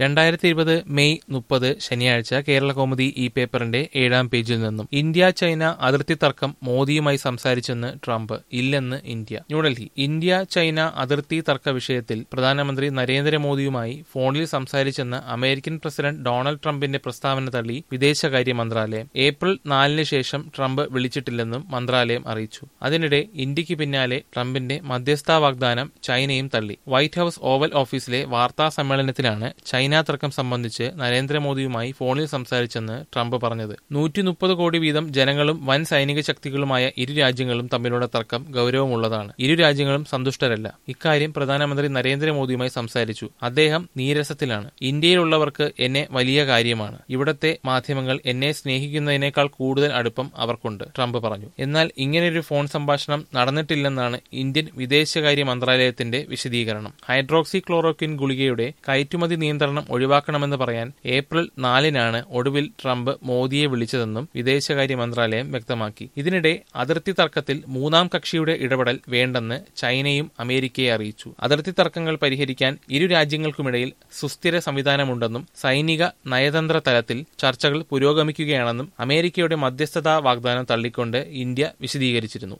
2020 May 30 ശനിയാഴ്ച കേരളകൗമുദി ഈ പേപ്പറിന്റെ 7-ാം പേജിൽ നിന്നും ഇന്ത്യ ചൈന അതിർത്തി തർക്കം മോദിയുമായി സംസാരിച്ചെന്ന് ട്രംപ്. ഇല്ലെന്ന് ഇന്ത്യ. ന്യൂഡൽഹി. ഇന്ത്യ ചൈന അതിർത്തി തർക്ക വിഷയത്തിൽ പ്രധാനമന്ത്രി നരേന്ദ്രമോദിയുമായി ഫോണിൽ സംസാരിച്ചെന്ന് അമേരിക്കൻ പ്രസിഡന്റ് ഡൊണാൾഡ് ട്രംപിന്റെ പ്രസ്താവന തള്ളി വിദേശകാര്യ മന്ത്രാലയം. ഏപ്രിൽ 4 ശേഷം ട്രംപ് വിളിച്ചിട്ടില്ലെന്നും മന്ത്രാലയം അറിയിച്ചു. അതിനിടെ ഇന്ത്യക്ക് പിന്നാലെ ട്രംപിന്റെ മധ്യസ്ഥാ വാഗ്ദാനം ചൈനയും തള്ളി. വൈറ്റ് ഹൌസ് ഓവൽ ഓഫീസിലെ വാർത്താ സമ്മേളനത്തിലാണ് ചൈന തർക്കം സംബന്ധിച്ച് നരേന്ദ്രമോദിയുമായി ഫോണിൽ സംസാരിച്ചെന്ന് ട്രംപ് പറഞ്ഞത്. 130 കോടി വീതം ജനങ്ങളും വൻ സൈനിക ശക്തികളുമായ ഇരു രാജ്യങ്ങളും തമ്മിലുള്ള തർക്കം ഗൌരവമുള്ളതാണ്. ഇരു രാജ്യങ്ങളും സന്തുഷ്ടരല്ല. ഇക്കാര്യം പ്രധാനമന്ത്രി നരേന്ദ്രമോദിയുമായി സംസാരിച്ചു. അദ്ദേഹം നീരസത്തിലാണ്. ഇന്ത്യയിലുള്ളവർക്ക് എന്നെ വലിയ കാര്യമാണ്. ഇവിടത്തെ മാധ്യമങ്ങൾ എന്നെ സ്നേഹിക്കുന്നതിനേക്കാൾ കൂടുതൽ അടുപ്പം അവർക്കുണ്ട്, ട്രംപ് പറഞ്ഞു. എന്നാൽ ഇങ്ങനെയൊരു ഫോൺ സംഭാഷണം നടന്നിട്ടില്ലെന്നാണ് ഇന്ത്യൻ വിദേശകാര്യ മന്ത്രാലയത്തിന്റെ വിശദീകരണം. ഹൈഡ്രോക്സി ക്ലോറോക്വിൻ ഗുളികയുടെ കയറ്റുമതി നിയന്ത്രണം ഒഴിവാക്കണമെന്ന് പറയാൻ ഏപ്രിൽ 4-നാണ് ഒടുവിൽ ട്രംപ് മോദിയെ വിളിച്ചതെന്നും വിദേശകാര്യ മന്ത്രാലയം വ്യക്തമാക്കി. ഇതിനിടെ അതിർത്തി തർക്കത്തിൽ മൂന്നാം കക്ഷിയുടെ ഇടപെടൽ വേണ്ടെന്ന് ചൈനയും അമേരിക്കയെ അറിയിച്ചു. അതിർത്തി തർക്കങ്ങൾ പരിഹരിക്കാൻ ഇരു രാജ്യങ്ങൾക്കുമിടയിൽ സുസ്ഥിര സംവിധാനമുണ്ടെന്നും സൈനിക നയതന്ത്ര തലത്തിൽ ചർച്ചകൾ പുരോഗമിക്കുകയാണെന്നും അമേരിക്കയുടെ മധ്യസ്ഥതാ വാഗ്ദാനം തള്ളിക്കൊണ്ട് ഇന്ത്യ വിശദീകരിച്ചിരുന്നു.